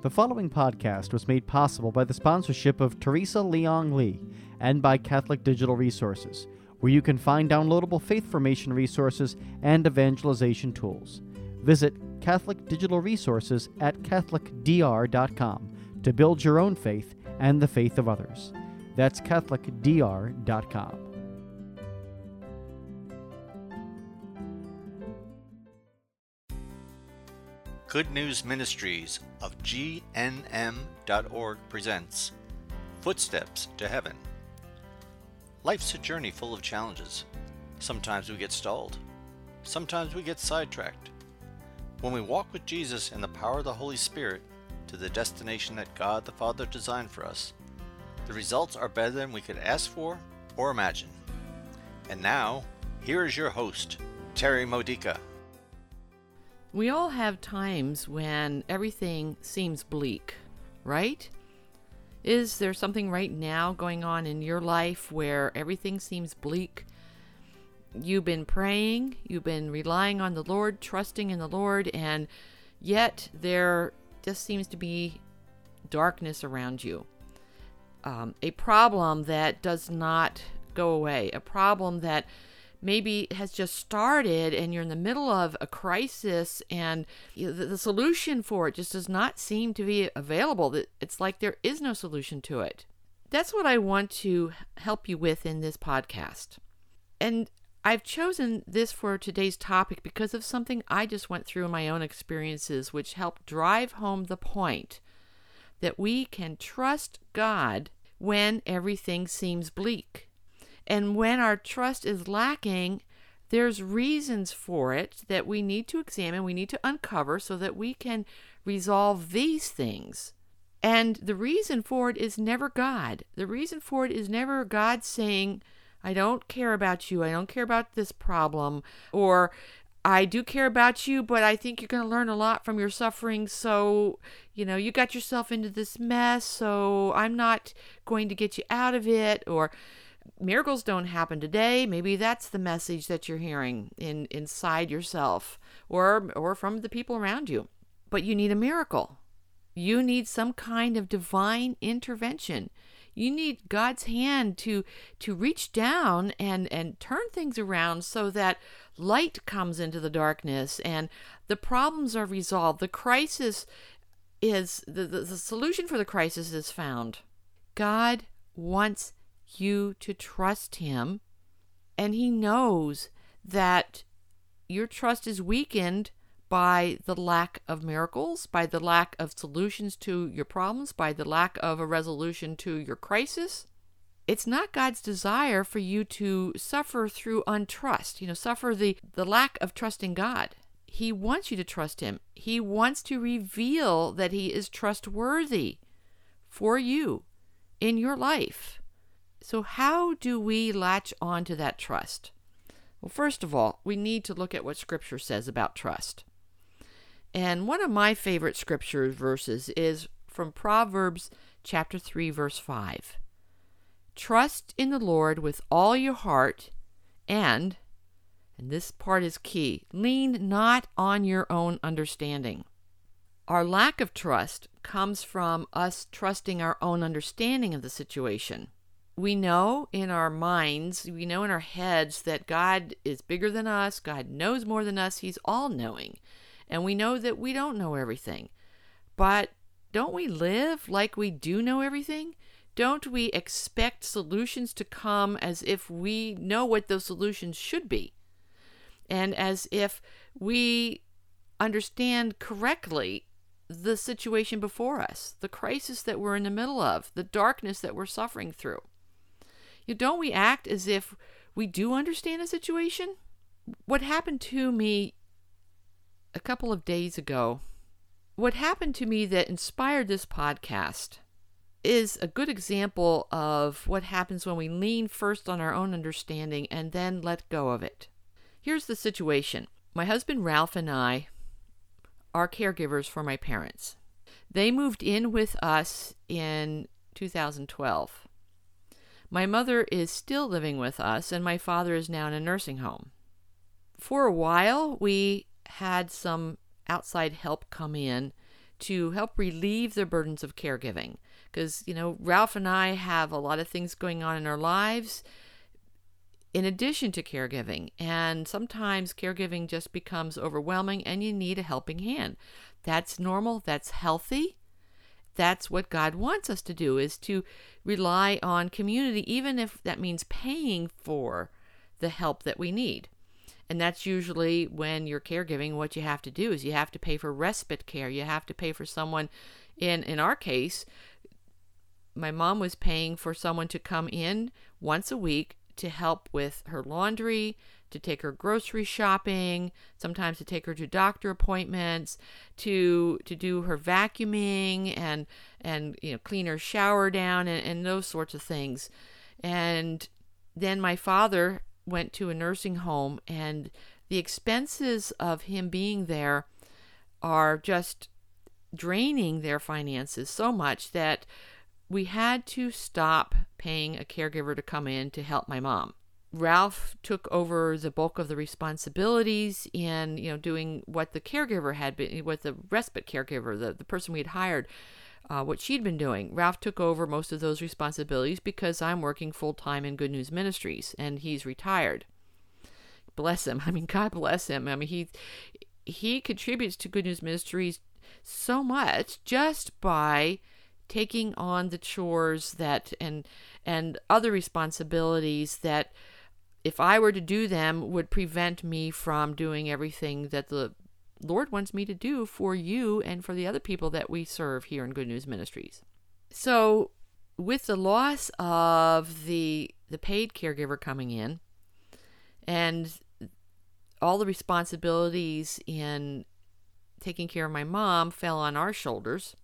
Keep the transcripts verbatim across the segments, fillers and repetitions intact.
The following podcast was made possible by the sponsorship of Teresa Leong Lee and by Catholic Digital Resources, where you can find downloadable faith formation resources and evangelization tools. Visit Catholic Digital Resources at catholic d r dot com to build your own faith and the faith of others. That's catholic d r dot com. Good News Ministries of G N M dot org presents Footsteps to Heaven. Life's a journey full of challenges. Sometimes we get stalled. Sometimes we get sidetracked. When we walk with Jesus and the power of the Holy Spirit to the destination that God the Father designed for us, the results are better than we could ask for or imagine. And now, here is your host, Terry Modica. We all have times when everything seems bleak, right? Is there something right now going on in your life where everything seems bleak? You've been praying, you've been relying on the Lord, trusting in the Lord, and yet there just seems to be darkness around you. Um, a problem that does not go away, a problem that maybe has just started and you're in the middle of a crisis and the, the solution for it just does not seem to be available. It's like there is no solution to it. That's what I want to help you with in this podcast. And I've chosen this for today's topic because of something I just went through in my own experiences, which helped drive home the point that we can trust God when everything seems bleak. And when our trust is lacking, there's reasons for it that we need to examine, we need to uncover so that we can resolve these things. And the reason for it is never God. The reason for it is never God saying, I don't care about you, I don't care about this problem, or I do care about you, but I think you're going to learn a lot from your suffering, so, you know, you got yourself into this mess, so I'm not going to get you out of it, or miracles don't happen today. Maybe that's the message that you're hearing in inside yourself or or from the people around you. But you need a miracle. You need some kind of divine intervention. You need God's hand to to reach down and, and turn things around so that light comes into the darkness and the problems are resolved. The crisis is, the, the, the solution for the crisis is found. God wants you to trust him, and he knows that your trust is weakened by the lack of miracles, by the lack of solutions to your problems, by the lack of a resolution to your crisis. It's not God's desire for you to suffer through untrust, you know, suffer the, the lack of trusting God. He wants you to trust him. He wants to reveal that he is trustworthy for you in your life. So how do we latch on to that trust? Well, first of all, we need to look at what Scripture says about trust. And one of my favorite Scripture verses is from Proverbs chapter three, verse five. Trust in the Lord with all your heart and, and this part is key, lean not on your own understanding. Our lack of trust comes from us trusting our own understanding of the situation. We know in our minds, we know in our heads that God is bigger than us, God knows more than us, he's all-knowing. And we know that we don't know everything. But don't we live like we do know everything? Don't we expect solutions to come as if we know what those solutions should be? And as if we understand correctly the situation before us, the crisis that we're in the middle of, the darkness that we're suffering through? You don't we act as if we do understand a situation? What happened to me a couple of days ago, what happened to me that inspired this podcast is a good example of what happens when we lean first on our own understanding and then let go of it. Here's the situation. My husband Ralph and I are caregivers for my parents. They moved in with us in two thousand twelve. My mother is still living with us, and my father is now in a nursing home. For a while, we had some outside help come in to help relieve the burdens of caregiving. Because, you know, Ralph and I have a lot of things going on in our lives in addition to caregiving. And sometimes caregiving just becomes overwhelming and you need a helping hand. That's normal. That's healthy. That's what God wants us to do, is to rely on community, even if that means paying for the help that we need. And that's usually when you're caregiving, what you have to do is you have to pay for respite care. You have to pay for someone, in, in our case, my mom was paying for someone to come in once a week to help with her laundry, to take her grocery shopping, sometimes to take her to doctor appointments, to to do her vacuuming and and you know clean her shower down and, and those sorts of things. And then my father went to a nursing home, and the expenses of him being there are just draining their finances so much that we had to stop paying a caregiver to come in to help my mom. Ralph took over the bulk of the responsibilities in, you know, doing what the caregiver had been, what the respite caregiver, the, the person we had hired, uh, what she'd been doing. Ralph took over most of those responsibilities because I'm working full-time in Good News Ministries, and he's retired. Bless him. I mean, God bless him. I mean, he he contributes to Good News Ministries so much just by taking on the chores that and and other responsibilities that, if I were to do them, would prevent me from doing everything that the Lord wants me to do for you and for the other people that we serve here in Good News Ministries. So with the loss of the the paid caregiver coming in and all the responsibilities in taking care of my mom fell on our shoulders,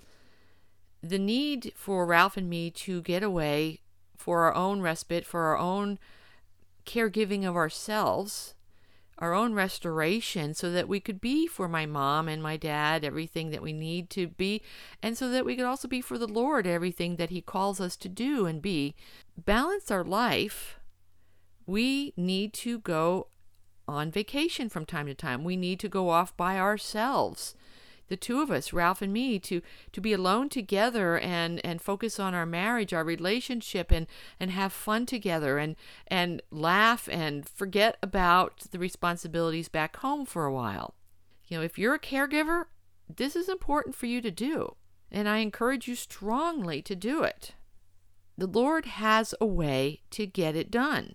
the need for Ralph and me to get away for our own respite, for our own caregiving of ourselves, our own restoration, so that we could be for my mom and my dad everything that we need to be, and so that we could also be for the Lord everything that He calls us to do and be. Balance our life. We need to go on vacation from time to time. We need to go off by ourselves, the two of us, Ralph and me, to to be alone together and and focus on our marriage, our relationship, and and have fun together and and laugh and forget about the responsibilities back home for a while. You know, if you're a caregiver, this is important for you to do, and I encourage you strongly to do it. The Lord has a way to get it done.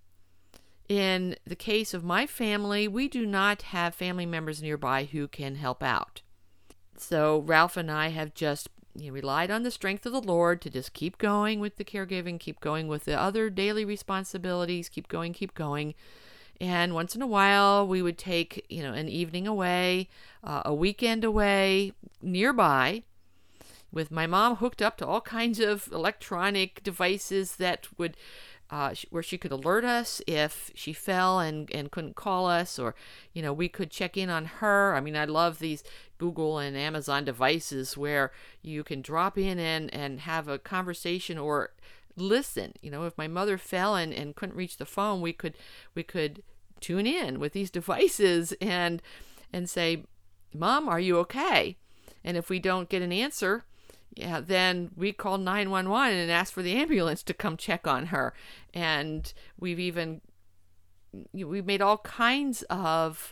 In the case of my family, we do not have family members nearby who can help out. So Ralph and I have just you know, relied on the strength of the Lord to just keep going with the caregiving, keep going with the other daily responsibilities, keep going, keep going. And once in a while, we would take, you know, an evening away, uh, a weekend away nearby, with my mom hooked up to all kinds of electronic devices that would Uh, where she could alert us if she fell and, and couldn't call us, or, you know, we could check in on her. I mean, I love these Google and Amazon devices where you can drop in and, and have a conversation or listen. You know, if my mother fell and, and couldn't reach the phone, we could we could tune in with these devices and and say, "Mom, are you okay?" And if we don't get an answer, yeah, then we call nine one one and ask for the ambulance to come check on her. And we've even, we've made all kinds of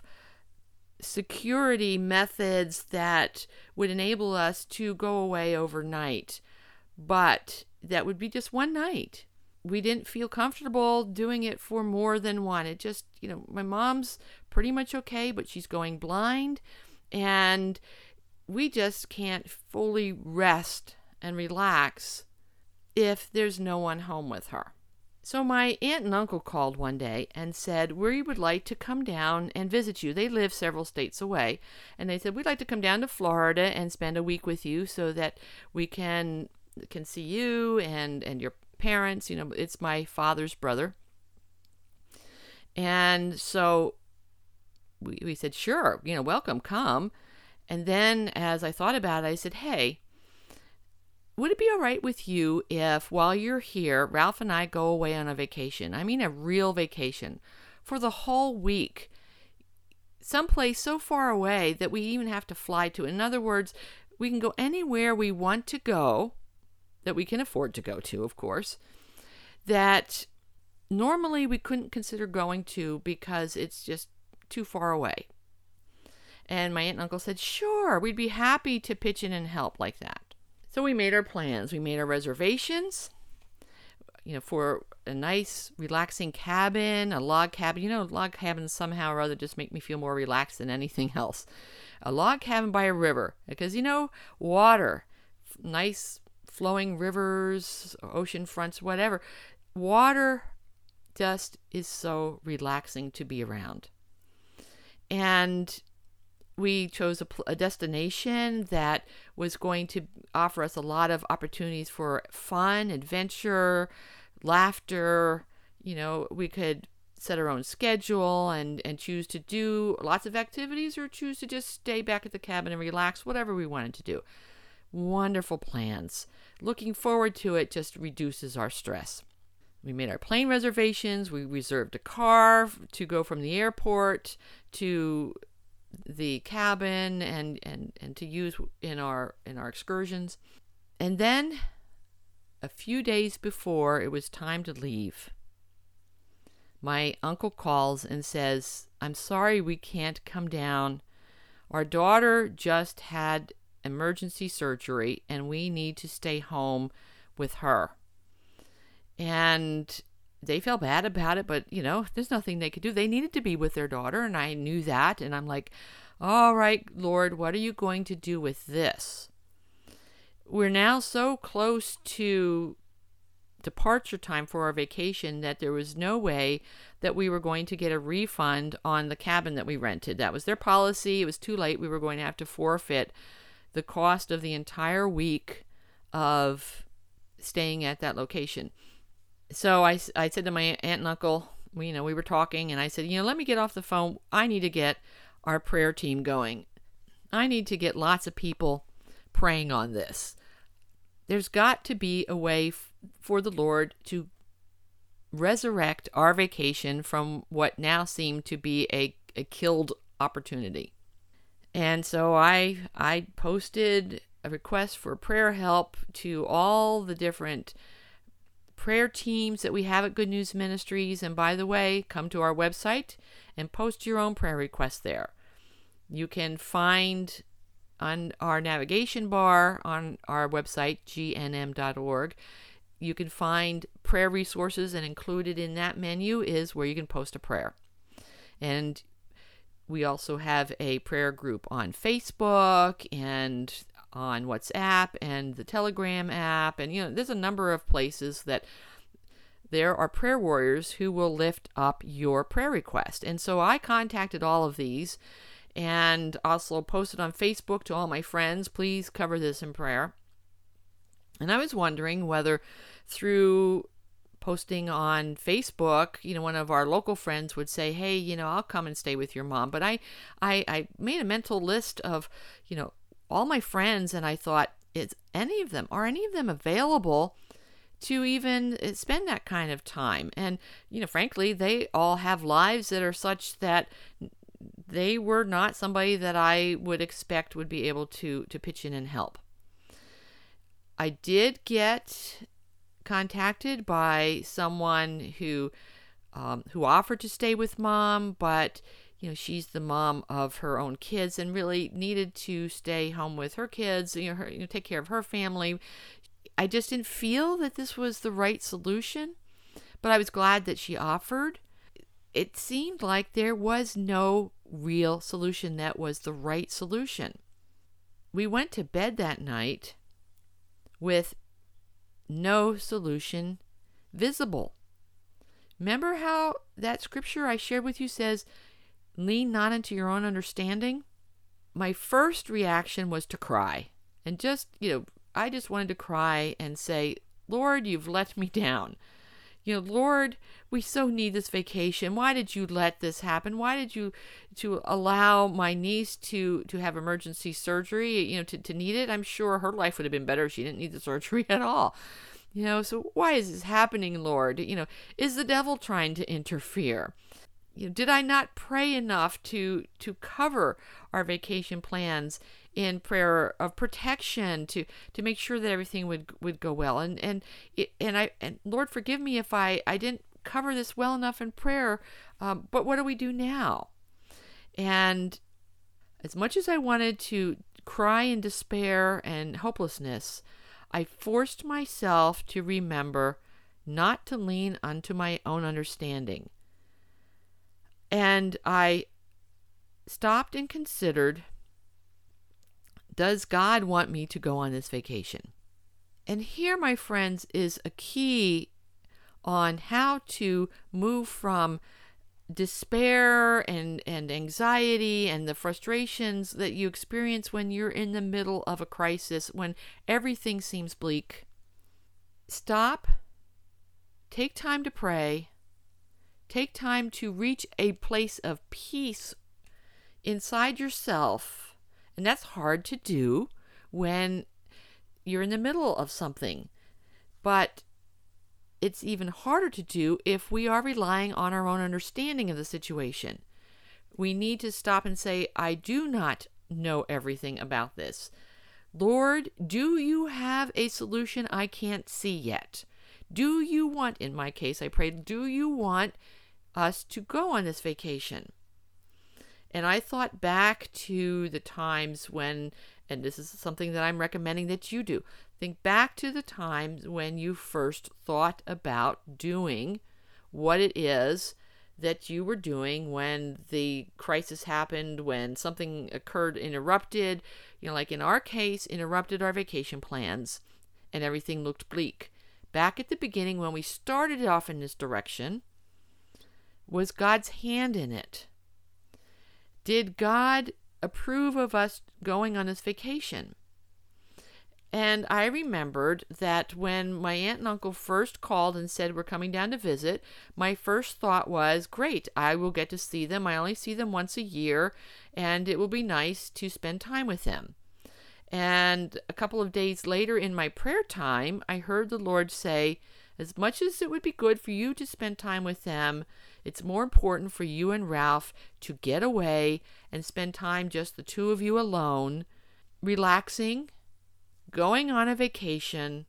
security methods that would enable us to go away overnight. But that would be just one night. We didn't feel comfortable doing it for more than one. It just, you know, my mom's pretty much okay, but she's going blind. And we just can't fully rest and relax if there's no one home with her. So my aunt and uncle called one day and said, we would like to come down and visit you. They live several states away. And they said, we'd like to come down to Florida and spend a week with you so that we can can see you and, and your parents. You know, it's my father's brother. And so we, we said, sure, you know, welcome, come. And then as I thought about it, I said, hey, would it be all right with you if while you're here, Ralph and I go away on a vacation? I mean, a real vacation for the whole week. someplace so far away that we even have to fly to. In other words, we can go anywhere we want to go, that we can afford to go to, of course, that normally we couldn't consider going to because it's just too far away. And my aunt and uncle said, sure, we'd be happy to pitch in and help like that. So we made our plans. We made our reservations, you know, for a nice, relaxing cabin, a log cabin. You know, log cabins somehow or other just make me feel more relaxed than anything else. A log cabin by a river, because, you know, water, nice flowing rivers, ocean fronts, whatever. Water just is so relaxing to be around. And we chose a, a destination that was going to offer us a lot of opportunities for fun, adventure, laughter. You know, we could set our own schedule and, and choose to do lots of activities or choose to just stay back at the cabin and relax, whatever we wanted to do. Wonderful plans. Looking forward to it just reduces our stress. We made our plane reservations. We reserved a car to go from the airport to the cabin and, and, and to use in our in our excursions. And then a few days before it was time to leave, my uncle calls and says, I'm sorry we can't come down. Our daughter just had emergency surgery and we need to stay home with her. And they felt bad about it, but, you know, there's nothing they could do. They needed to be with their daughter, and I knew that. And I'm like, all right, Lord, what are you going to do with this? We're now so close to departure time for our vacation that there was no way that we were going to get a refund on the cabin that we rented. That was their policy. It was too late. We were going to have to forfeit the cost of the entire week of staying at that location. So I, I said to my aunt and uncle, we, you know, we were talking, and I said, you know, let me get off the phone. I need to get our prayer team going. I need to get lots of people praying on this. There's got to be a way f- for the Lord to resurrect our vacation from what now seemed to be a, a killed opportunity. And so I I posted a request for prayer help to all the different prayer teams that we have at Good News Ministries. And by the way, come to our website and post your own prayer request there. You can find on our navigation bar on our website, G N M dot org, you can find prayer resources, and included in that menu is where you can post a prayer. And we also have a prayer group on Facebook and on WhatsApp and the Telegram app. And, you know, there's a number of places that there are prayer warriors who will lift up your prayer request. And so I contacted all of these and also posted on Facebook to all my friends, please cover this in prayer. And I was wondering whether through posting on Facebook, you know, one of our local friends would say, hey, you know, I'll come and stay with your mom. But I, I, I made a mental list of, you know, all my friends, and I thought, is any of them, are any of them available to even spend that kind of time? And, you know, frankly, they all have lives that are such that they were not somebody that I would expect would be able to, to pitch in and help. I did get contacted by someone who um, who offered to stay with mom, but you know, she's the mom of her own kids and really needed to stay home with her kids, you know, her, you know, take care of her family. I just didn't feel that this was the right solution, but I was glad that she offered. It seemed like there was no real solution that was the right solution. We went to bed that night with no solution visible. Remember how that scripture I shared with you says, lean not into your own understanding? My first reaction was to cry. And just, you know, I just wanted to cry and say, Lord, you've let me down. You know, Lord, we so need this vacation. Why did you let this happen? Why did you to allow my niece to, to have emergency surgery, you know, to, to need it? I'm sure her life would have been better if she didn't need the surgery at all. You know, so why is this happening, Lord? You know, is the devil trying to interfere? you know, did I not pray enough to to cover our vacation plans in prayer of protection to to make sure that everything would would go well? And and it, and I and Lord, forgive me if I I didn't cover this well enough in prayer. Um, but what do we do now? And as much as I wanted to cry in despair and hopelessness, I forced myself to remember not to lean unto my own understanding. And I stopped and considered, does God want me to go on this vacation? And here, my friends, is a key on how to move from despair and, and anxiety and the frustrations that you experience when you're in the middle of a crisis, when everything seems bleak. Stop, take time to pray, take time to reach a place of peace inside yourself. And that's hard to do when you're in the middle of something. But it's even harder to do if we are relying on our own understanding of the situation. We need to stop and say, I do not know everything about this. Lord, do you have a solution I can't see yet? Do you want, in my case, I prayed, do you want us to go on this vacation? And I thought back to the times when, and this is something that I'm recommending that you do, think back to the times when you first thought about doing what it is that you were doing when the crisis happened, when something occurred, interrupted, you know, like in our case, interrupted our vacation plans and everything looked bleak. Back at the beginning, when we started off in this direction, was God's hand in it? Did God approve of us going on this vacation? And I remembered that when my aunt and uncle first called and said we're coming down to visit, my first thought was, great, I will get to see them. I only see them once a year, and it will be nice to spend time with them. And a couple of days later in my prayer time, I heard the Lord say, as much as it would be good for you to spend time with them, it's more important for you and Ralph to get away and spend time just the two of you alone, relaxing, going on a vacation,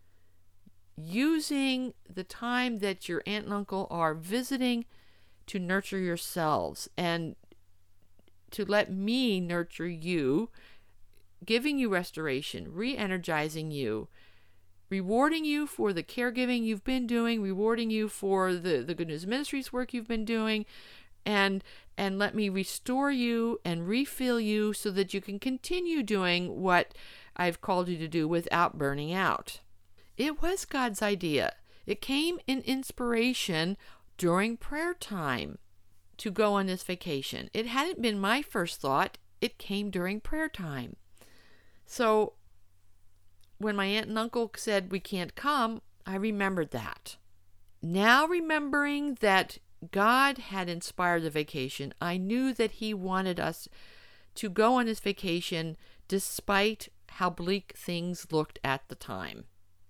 using the time that your aunt and uncle are visiting to nurture yourselves and to let me nurture you, giving you restoration, re-energizing you, rewarding you for the caregiving you've been doing, rewarding you for the, the Good News Ministries work you've been doing, and and let me restore you and refill you so that you can continue doing what I've called you to do without burning out. It was God's idea. It came in inspiration during prayer time to go on this vacation. It hadn't been my first thought. It came during prayer time. So when my aunt and uncle said we can't come, I remembered that. Now remembering that God had inspired the vacation, I knew that He wanted us to go on this vacation despite how bleak things looked at the time.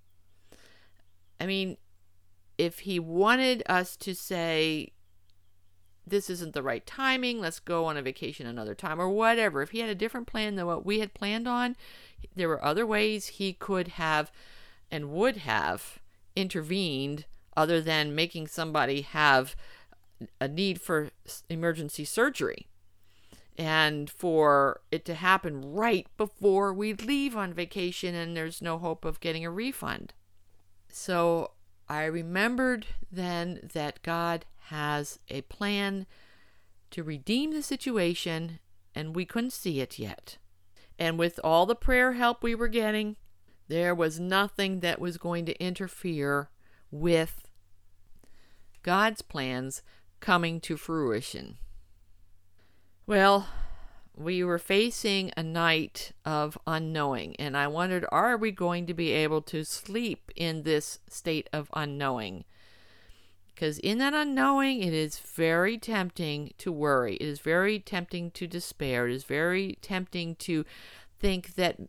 I mean, if He wanted us to say, this isn't the right timing, let's go on a vacation another time, or whatever, if He had a different plan than what we had planned on, there were other ways He could have and would have intervened other than making somebody have a need for emergency surgery and for it to happen right before we leave on vacation and there's no hope of getting a refund. So I remembered then that God has a plan to redeem the situation, and we couldn't see it yet. And with all the prayer help we were getting, there was nothing that was going to interfere with God's plans coming to fruition. Well, we were facing a night of unknowing, and I wondered, are we going to be able to sleep in this state of unknowing? Because in that unknowing, it is very tempting to worry. It is very tempting to despair. It is very tempting to think that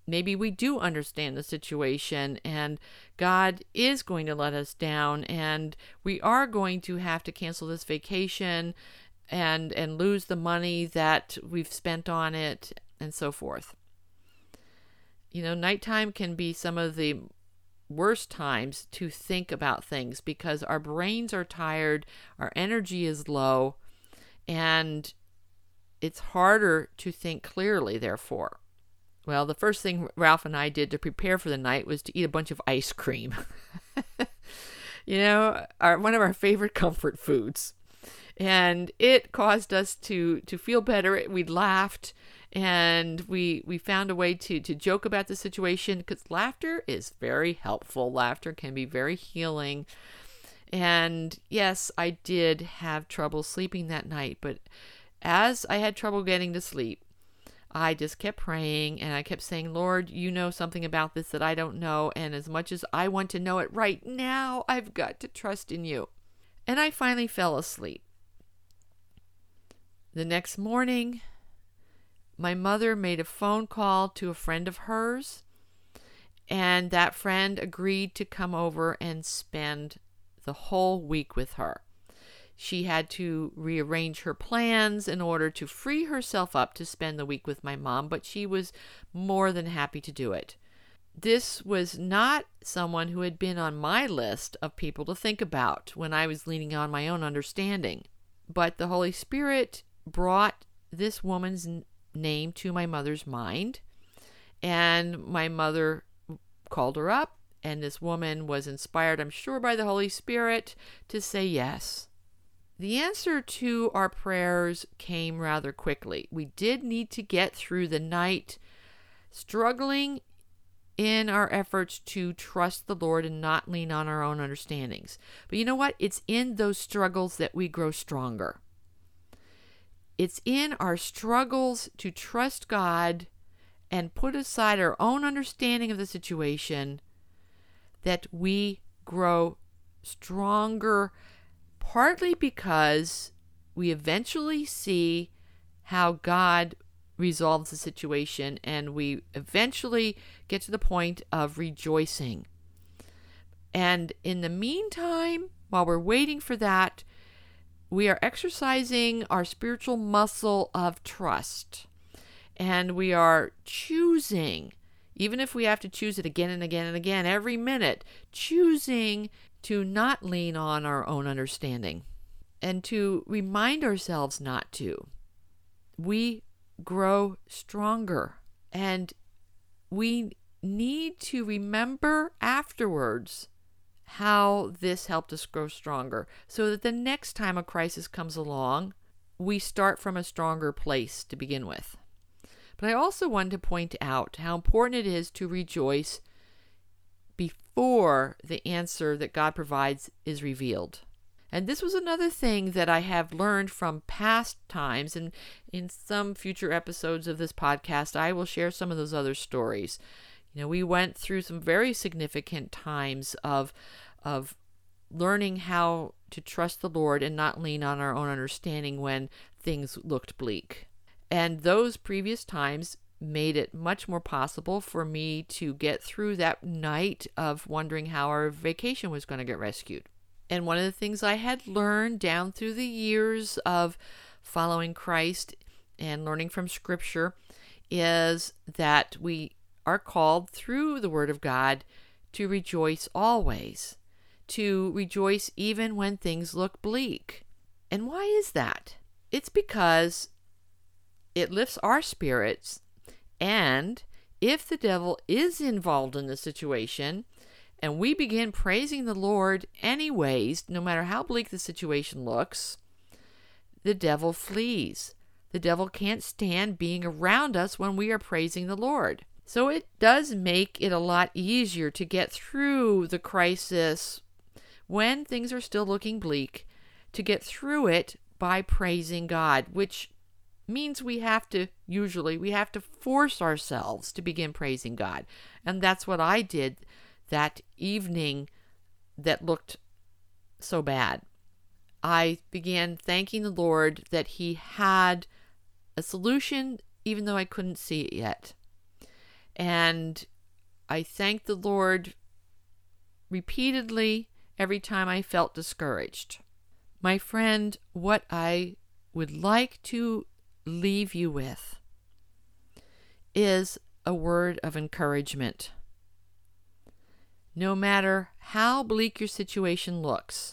maybe we do understand the situation and God is going to let us down and we are going to have to cancel this vacation and and lose the money that we've spent on it and so forth. You know, nighttime can be some of the worst times to think about things because our brains are tired, our energy is low, and it's harder to think clearly, therefore. Well, the first thing Ralph and I did to prepare for the night was to eat a bunch of ice cream. You know, our, one of our favorite comfort foods. And it caused us to, to feel better. We laughed and we we found a way to, to joke about the situation because laughter is very helpful. Laughter can be very healing. And yes, I did have trouble sleeping that night, but as I had trouble getting to sleep, I just kept praying and I kept saying, Lord, you know something about this that I don't know. And as much as I want to know it right now, I've got to trust in you. And I finally fell asleep. The next morning, my mother made a phone call to a friend of hers, and that friend agreed to come over and spend the whole week with her. She had to rearrange her plans in order to free herself up to spend the week with my mom, but she was more than happy to do it. This was not someone who had been on my list of people to think about when I was leaning on my own understanding. But the Holy Spirit brought this woman's n- name to my mother's mind, and my mother called her up, and this woman was inspired, I'm sure, by the Holy Spirit to say yes. The answer to our prayers came rather quickly. We did need to get through the night struggling in our efforts to trust the Lord and not lean on our own understandings. But you know what? It's in those struggles that we grow stronger. It's in our struggles to trust God and put aside our own understanding of the situation that we grow stronger, partly because we eventually see how God resolves the situation and we eventually get to the point of rejoicing. And in the meantime, while we're waiting for that, we are exercising our spiritual muscle of trust. And we are choosing, even if we have to choose it again and again and again every minute, choosing to not lean on our own understanding and to remind ourselves not to. We grow stronger, and we need to remember afterwards how this helped us grow stronger so that the next time a crisis comes along, we start from a stronger place to begin with. But I also wanted to point out how important it is to rejoice before the answer that God provides is revealed. And this was another thing that I have learned from past times, and in some future episodes of this podcast, I will share some of those other stories. You know, we went through some very significant times of, of learning how to trust the Lord and not lean on our own understanding when things looked bleak. And those previous times made it much more possible for me to get through that night of wondering how our vacation was going to get rescued. And one of the things I had learned down through the years of following Christ and learning from Scripture is that we are called through the Word of God to rejoice always, to rejoice even when things look bleak. And why is that? It's because it lifts our spirits. And if the devil is involved in the situation and we begin praising the Lord anyways, no matter how bleak the situation looks, the devil flees. The devil can't stand being around us when we are praising the Lord. So it does make it a lot easier to get through the crisis when things are still looking bleak, to get through it by praising God, which means we have to, usually, we have to force ourselves to begin praising God. And that's what I did that evening that looked so bad. I began thanking the Lord that He had a solution, even though I couldn't see it yet. And I thank the Lord repeatedly every time I felt discouraged. My friend, what I would like to leave you with is a word of encouragement. No matter how bleak your situation looks,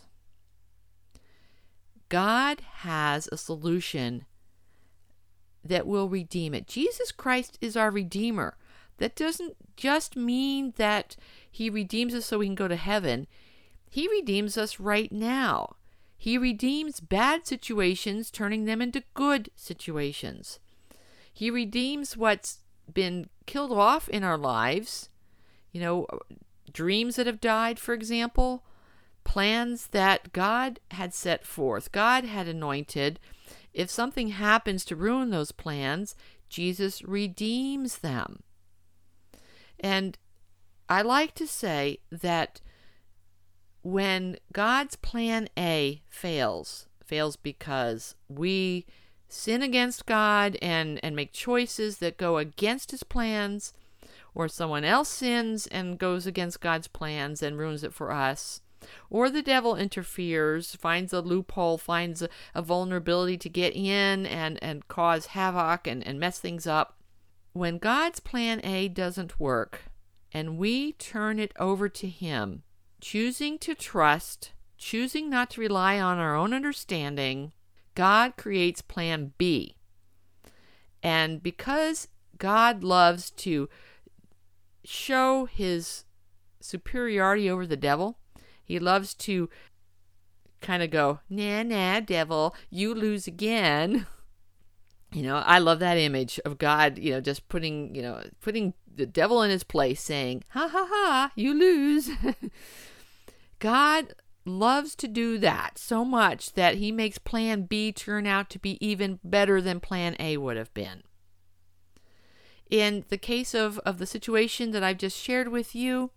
God has a solution that will redeem it. Jesus Christ is our Redeemer. That doesn't just mean that He redeems us so we can go to heaven. He redeems us right now. He redeems bad situations, turning them into good situations. He redeems what's been killed off in our lives. You know, dreams that have died, for example, plans that God had set forth, God had anointed. If something happens to ruin those plans, Jesus redeems them. And I like to say that when God's plan A fails, fails because we sin against God and, and make choices that go against His plans, or someone else sins and goes against God's plans and ruins it for us, or the devil interferes, finds a loophole, finds a, a vulnerability to get in and, and cause havoc and, and mess things up. When God's plan A doesn't work and we turn it over to Him, choosing to trust, choosing not to rely on our own understanding, God creates plan B. And because God loves to show His superiority over the devil, He loves to kind of go, nah, nah, devil, you lose again. You know, I love that image of God, you know, just putting, you know, putting the devil in his place, saying, ha, ha, ha, you lose. God loves to do that so much that He makes plan B turn out to be even better than plan A would have been. In the case of, of the situation that I've just shared with you,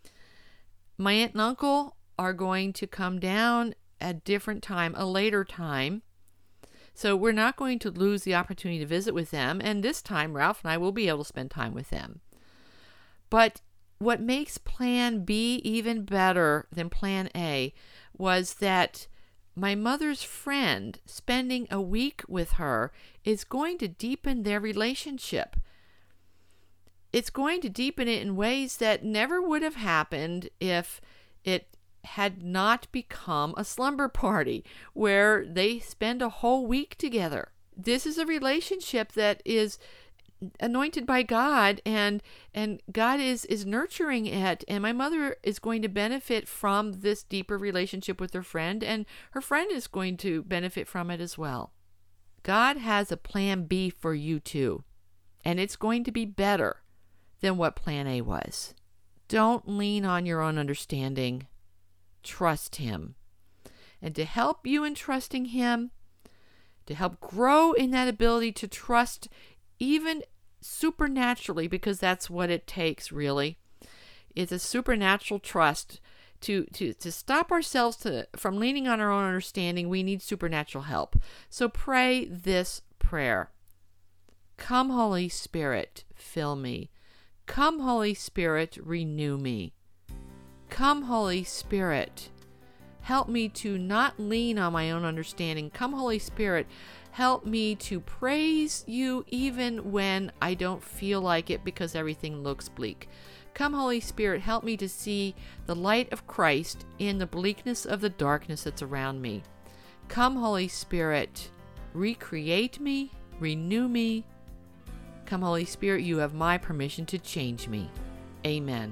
my aunt and uncle are going to come down at a different time, a later time. So we're not going to lose the opportunity to visit with them. And this time, Ralph and I will be able to spend time with them. But what makes plan B even better than plan A was that my mother's friend spending a week with her is going to deepen their relationship. It's going to deepen it in ways that never would have happened if it had not become a slumber party where they spend a whole week together. This is a relationship that is anointed by God, and and God is is nurturing it, and my mother is going to benefit from this deeper relationship with her friend, and her friend is going to benefit from it as well. God has a plan B for you too, and it's going to be better than what plan A was. Don't lean on your own understanding. Trust Him. And to help you in trusting Him, to help grow in that ability to trust even supernaturally, because that's what it takes really. It's a supernatural trust. To, to, to stop ourselves to, from leaning on our own understanding, we need supernatural help. So pray this prayer. Come, Holy Spirit, fill me. Come, Holy Spirit, renew me. Come, Holy Spirit, help me to not lean on my own understanding. Come, Holy Spirit, help me to praise you even when I don't feel like it because everything looks bleak. Come, Holy Spirit, help me to see the light of Christ in the bleakness of the darkness that's around me. Come, Holy Spirit, recreate me, renew me. Come, Holy Spirit, you have my permission to change me. Amen.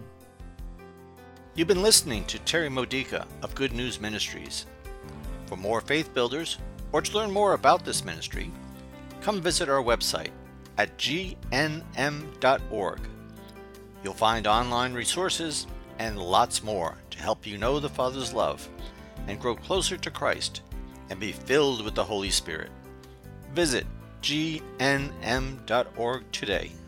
You've been listening to Terry Modica of Good News Ministries. For more faith builders, or to learn more about this ministry, come visit our website at g n m dot org. You'll find online resources and lots more to help you know the Father's love and grow closer to Christ and be filled with the Holy Spirit. Visit g n m dot org today.